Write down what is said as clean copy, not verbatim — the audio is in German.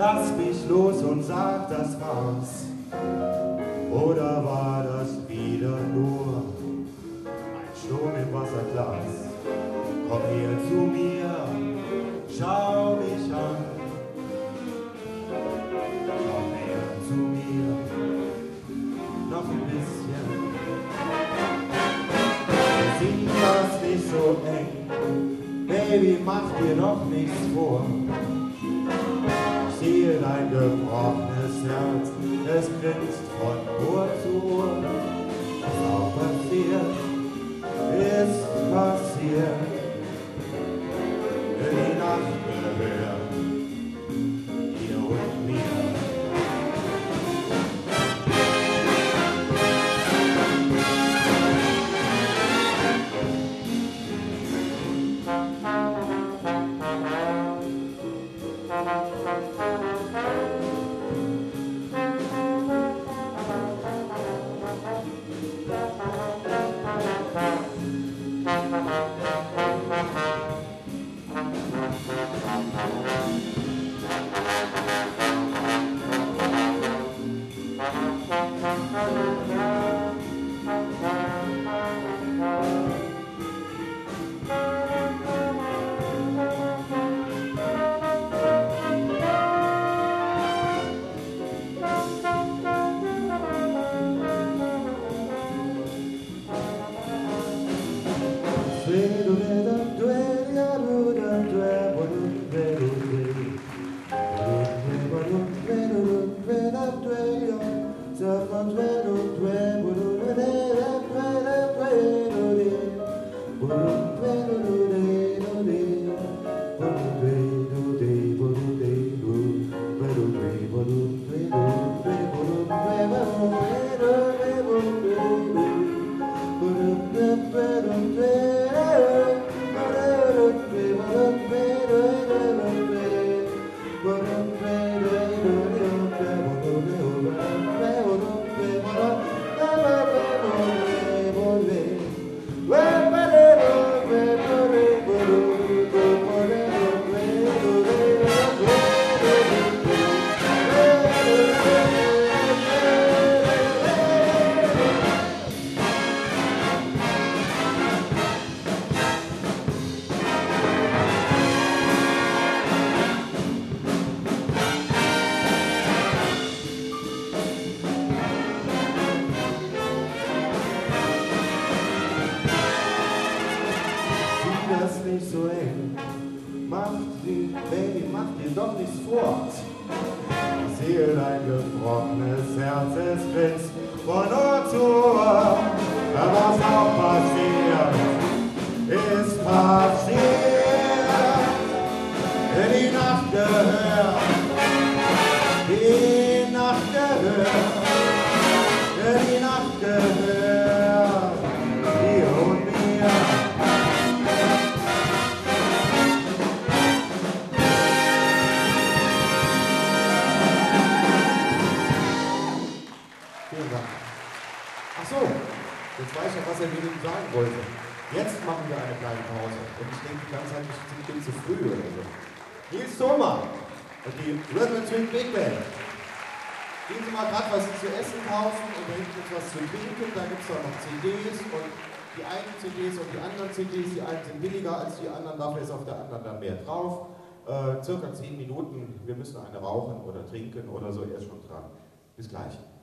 lass mich los und sag, das war's. Oder war das wieder nur ein Sturm im Wasserglas? Komm her zu mir, schau mich an. Komm her zu mir, noch ein bisschen. Sieh das nicht so eng, Baby, mach dir doch nichts vor. Ich sehe dein gebrochenes Herz, es grinst von Ohr zu Ohr. Was auch passiert, ist passiert. Die Nacht gehört dir und mir. Das nicht so eng, Baby, mach dir doch nichts vor. Ich sehe dein gebrochenes Herz, es grinst von Ohr zu Ohr. Was auch passiert, ist passiert. Die Nacht gehört, die Nacht gehört, die Nacht gehört dir und mir. Ach so, jetzt weiß ich, was er mir sagen wollte. Jetzt machen wir eine kleine Pause. Und ich denke die ganze Zeit, ich bin zu früh oder so. Nils Thoma und die Rhythm & Swing Big Band. Gehen Sie mal gerade was zu essen kaufen und da hinten gibt es was zu trinken. Da gibt es auch noch CDs und die einen CDs und die anderen CDs. Die einen sind billiger als die anderen, dafür ist auf der anderen dann mehr drauf. Circa 10 Minuten. Wir müssen eine rauchen oder trinken oder so, er ist schon dran. Bis gleich.